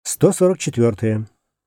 144.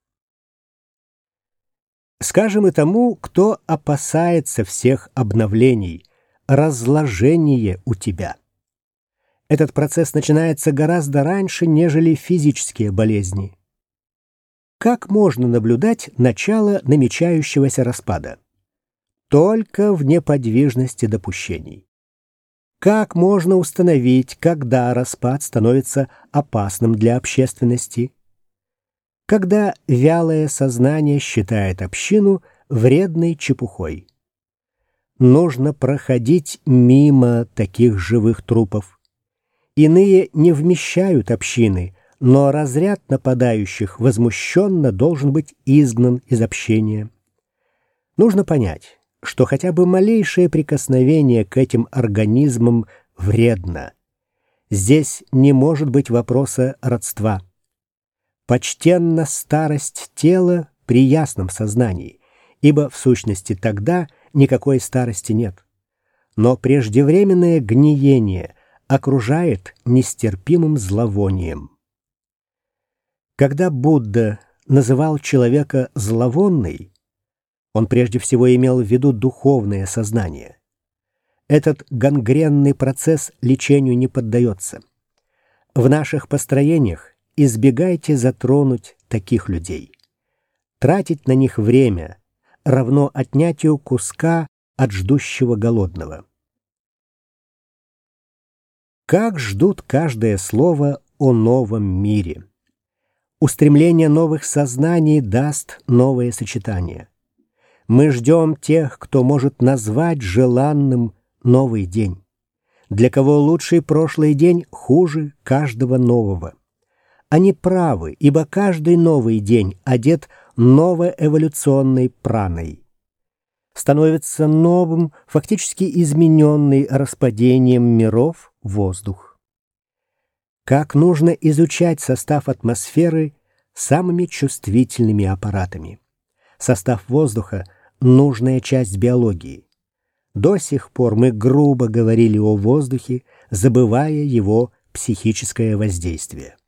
Скажем и тому, кто опасается всех обновлений, разложение у тебя. Этот процесс начинается гораздо раньше, нежели физические болезни. Как можно наблюдать начало намечающегося распада? Только в неподвижности допущений. Как можно установить, когда распад становится опасным для общественности? Когда вялое сознание считает общину вредной чепухой. Нужно проходить мимо таких живых трупов. Иные не вмещают общины, но разряд нападающих возмущенно должен быть изгнан из общения. Нужно понять, что хотя бы малейшее прикосновение к этим организмам вредно. Здесь не может быть вопроса родства. Почтенна старость тела при ясном сознании, ибо в сущности тогда никакой старости нет. Но преждевременное гниение окружает нестерпимым зловонием. Когда Будда называл человека зловонный, он прежде всего имел в виду духовное сознание. Этот гангренный процесс лечению не поддается. В наших построениях избегайте затронуть таких людей. Тратить на них время равно отнятию куска от ждущего голодного. Как ждут каждое слово о новом мире. Устремление новых сознаний даст новое сочетание. Мы ждем тех, кто может назвать желанным новый день. Для кого лучший прошлый день хуже каждого нового. Они правы, ибо каждый новый день одет новоэволюционной праной. Становится новым, фактически измененный распадением миров воздух. Как нужно изучать состав атмосферы самыми чувствительными аппаратами. Состав воздуха — нужная часть биологии. До сих пор мы грубо говорили о воздухе, забывая его психическое воздействие.